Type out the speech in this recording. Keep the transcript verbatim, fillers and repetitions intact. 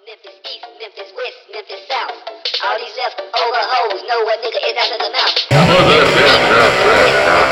Memphis East, Memphis West, Memphis South. All these left over hoes know what nigga is out of the mouth.